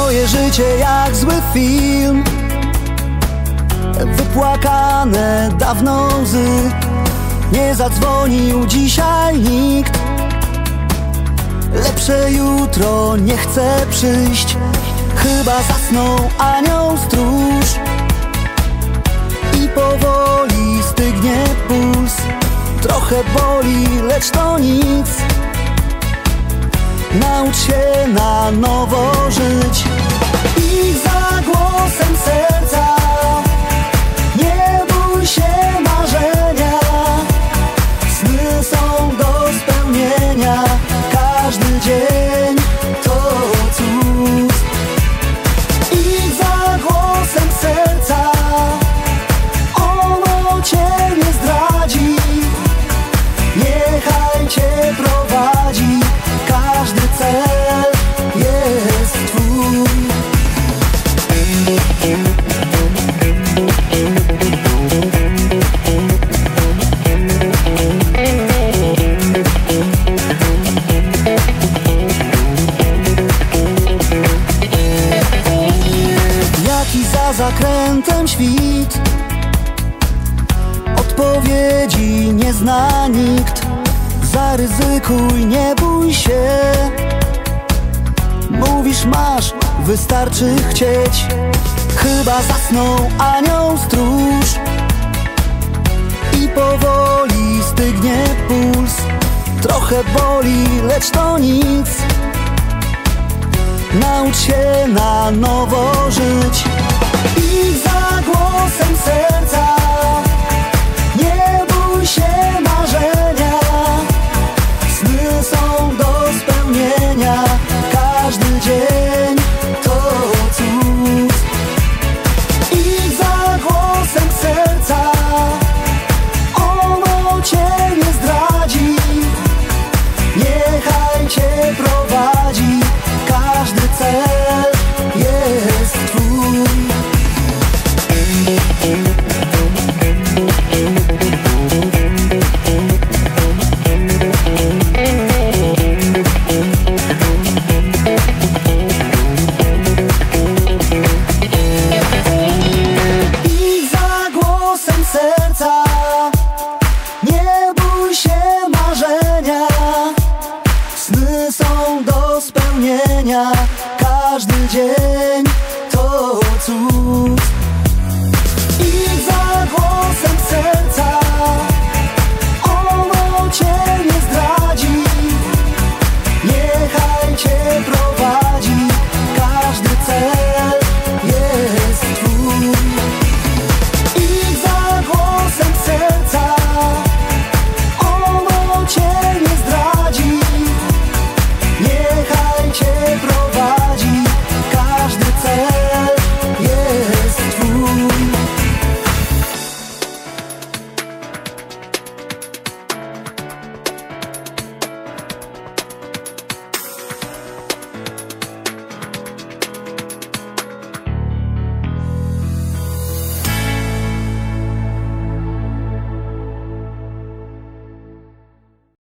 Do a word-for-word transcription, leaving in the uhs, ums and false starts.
Moje życie jak zły film, wypłakane dawno łzy. Nie zadzwonił dzisiaj nikt, lepsze jutro nie chce przyjść. Chyba zasnął anioł stróż i powoli stygnie puls. Trochę boli, lecz to nic. Naucz się na nowo żyć. I za głosem serca nie bój się marzenia. Sny są do spełnienia. Każdy dzień to cud. I za głosem serca ono cię nie zdradzi. Niechaj cię prowadzi. Każdy cel jest twój. Jaki za zakrętem świt, odpowiedzi nie zna nikt. Zaryzykuj, nie bój się. Mówisz masz, wystarczy chcieć. Chyba zasnął anioł stróż i powoli stygnie puls. Trochę boli, lecz to nic. Naucz się na nowo żyć. I za głosem serca nie bój się marzenia. Sny są do spełnienia. Każdy dzień to cud. I za głosem serca ono cię nie zdradzi. Niechaj cię prowadzi. Każdy cel jest twój. I za głosem serca nie bój się marzenia. Sny są do spełnienia. Każdy dzień to cud.